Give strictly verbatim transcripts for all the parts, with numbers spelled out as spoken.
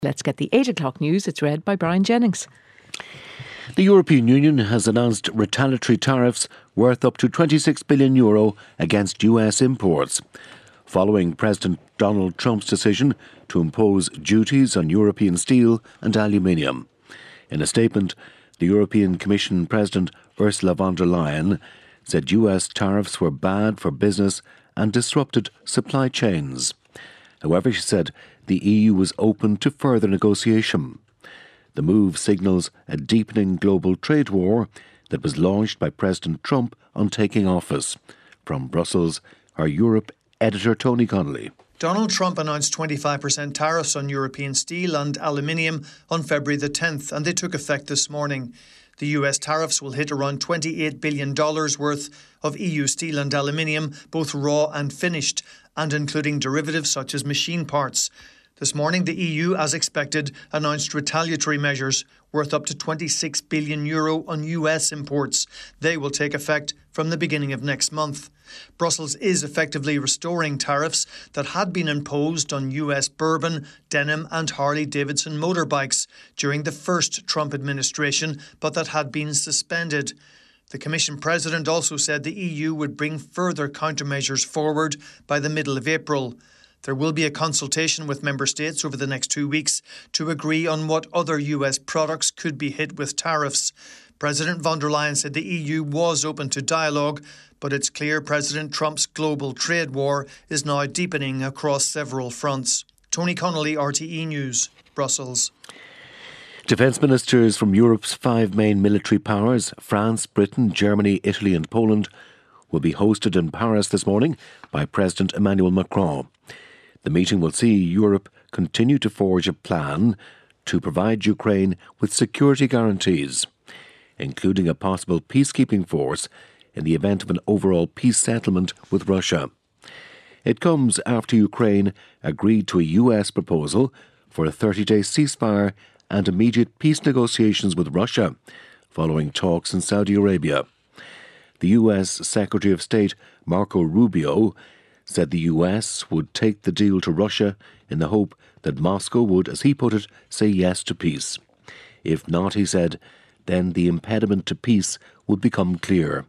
Let's get the eight o'clock news. It's read by Brian Jennings. The European Union has announced retaliatory tariffs worth up to twenty-six billion euro against U S imports, following President Donald Trump's decision to impose duties on European steel and aluminium. In a statement, the European Commission President Ursula von der Leyen said U S tariffs were bad for business and disrupted supply chains. However, she said the E U was open to further negotiation. The move signals a deepening global trade war that was launched by President Trump on taking office. From Brussels, our Europe editor Tony Connolly. Donald Trump announced twenty-five percent tariffs on European steel and aluminium on February the tenth, and they took effect this morning. The U S tariffs will hit around twenty-eight billion dollars worth of E U steel and aluminium, both raw and finished, and including derivatives such as machine parts. This morning, the E U, as expected, announced retaliatory measures worth up to twenty-six billion euro on U S imports. They will take effect from the beginning of next month. Brussels is effectively restoring tariffs that had been imposed on U S bourbon, denim and Harley-Davidson motorbikes during the first Trump administration, but that had been suspended. The Commission President also said the E U would bring further countermeasures forward by the middle of April. There will be a consultation with member states over the next two weeks to agree on what other U S products could be hit with tariffs. President von der Leyen said the E U was open to dialogue, but it's clear President Trump's global trade war is now deepening across several fronts. Tony Connolly, R T E News, Brussels. Defence ministers from Europe's five main military powers, France, Britain, Germany, Italy and Poland, will be hosted in Paris this morning by President Emmanuel Macron. The meeting will see Europe continue to forge a plan to provide Ukraine with security guarantees, including a possible peacekeeping force in the event of an overall peace settlement with Russia. It comes after Ukraine agreed to a U S proposal for a thirty-day ceasefire and immediate peace negotiations with Russia, following talks in Saudi Arabia. The U S Secretary of State Marco Rubio said the U S would take the deal to Russia in the hope that Moscow would, as he put it, say yes to peace. If not, he said, then the impediment to peace would become clear.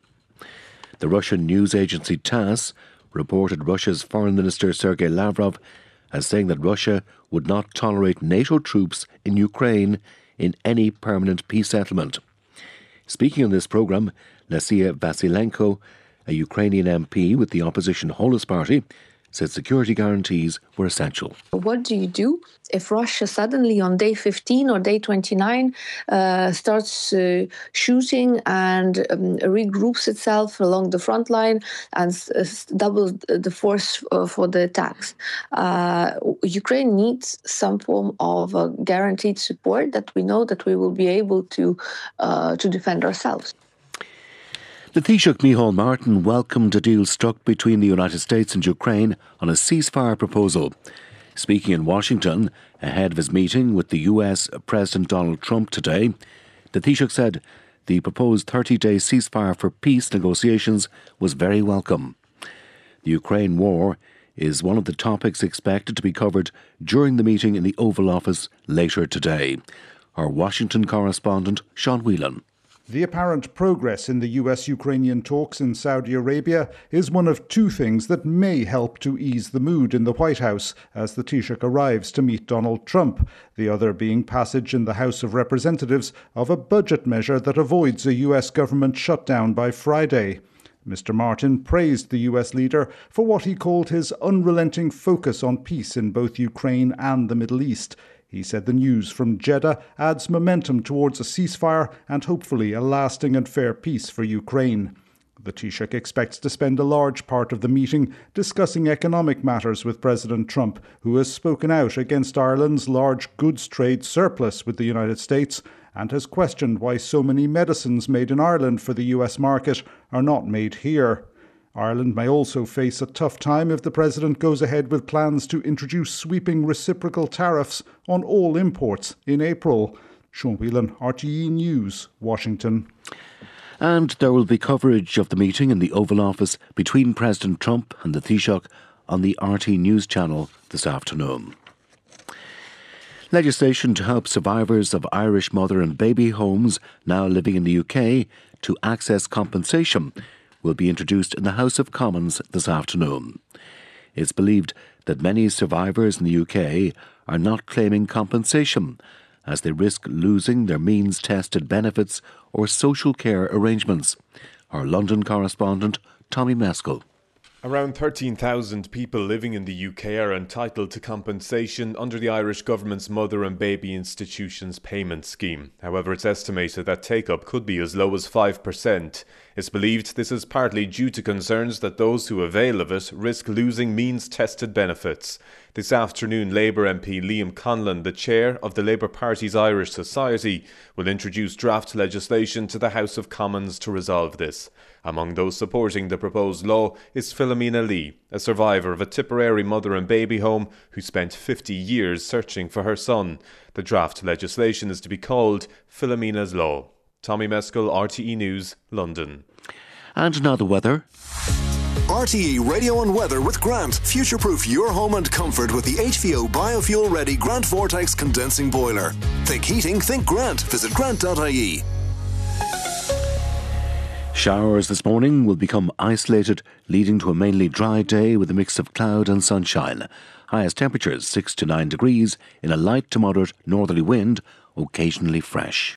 The Russian news agency TASS reported Russia's Foreign Minister Sergei Lavrov as saying that Russia would not tolerate NATO troops in Ukraine in any permanent peace settlement. Speaking on this programme, Lesia Vasilenko, a Ukrainian M P with the opposition Holos Party, said security guarantees were essential. What do you do if Russia suddenly on day fifteen or day twenty-nine uh, starts uh, shooting and um, regroups itself along the front line and uh, doubles the force uh, for the attacks? Uh, Ukraine needs some form of uh, guaranteed support that we know that we will be able to uh, to defend ourselves. The Taoiseach Micheál Martin welcomed a deal struck between the United States and Ukraine on a ceasefire proposal. Speaking in Washington ahead of his meeting with the U S President Donald Trump today, the Taoiseach said the proposed thirty-day ceasefire for peace negotiations was very welcome. The Ukraine war is one of the topics expected to be covered during the meeting in the Oval Office later today. Our Washington correspondent, Sean Whelan. The apparent progress in the U S-Ukrainian talks in Saudi Arabia is one of two things that may help to ease the mood in the White House as the Taoiseach arrives to meet Donald Trump, the other being passage in the House of Representatives of a budget measure that avoids a U S government shutdown by Friday. Mister Martin praised the U S leader for what he called his unrelenting focus on peace in both Ukraine and the Middle East. He said the news from Jeddah adds momentum towards a ceasefire and hopefully a lasting and fair peace for Ukraine. The Taoiseach expects to spend a large part of the meeting discussing economic matters with President Trump, who has spoken out against Ireland's large goods trade surplus with the United States and has questioned why so many medicines made in Ireland for the U S market are not made here. Ireland may also face a tough time if the President goes ahead with plans to introduce sweeping reciprocal tariffs on all imports in April. Sean Whelan, R T E News, Washington. And there will be coverage of the meeting in the Oval Office between President Trump and the Taoiseach on the R T News channel this afternoon. Legislation to help survivors of Irish mother and baby homes now living in the U K to access compensation will be introduced in the House of Commons this afternoon. It's believed that many survivors in the U K are not claiming compensation as they risk losing their means-tested benefits or social care arrangements. Our London correspondent, Tommy Meskel. Around thirteen thousand people living in the U K are entitled to compensation under the Irish government's Mother and Baby Institutions Payment Scheme. However, it's estimated that take-up could be as low as five percent. It's believed this is partly due to concerns that those who avail of it risk losing means-tested benefits. This afternoon, Labour M P Liam Conlon, the chair of the Labour Party's Irish Society, will introduce draft legislation to the House of Commons to resolve this. Among those supporting the proposed law is Philomena Lee, a survivor of a Tipperary mother and baby home who spent fifty years searching for her son. The draft legislation is to be called Philomena's Law. Tommy Meskel, R T E News, London. And now the weather. R T E Radio and Weather with Grant. Future-proof your home and comfort with the H V O biofuel-ready Grant Vortex condensing boiler. Think heating, think Grant. Visit grant dot I E. Showers this morning will become isolated, leading to a mainly dry day with a mix of cloud and sunshine. Highest temperatures six to nine degrees in a light to moderate northerly wind, occasionally fresh.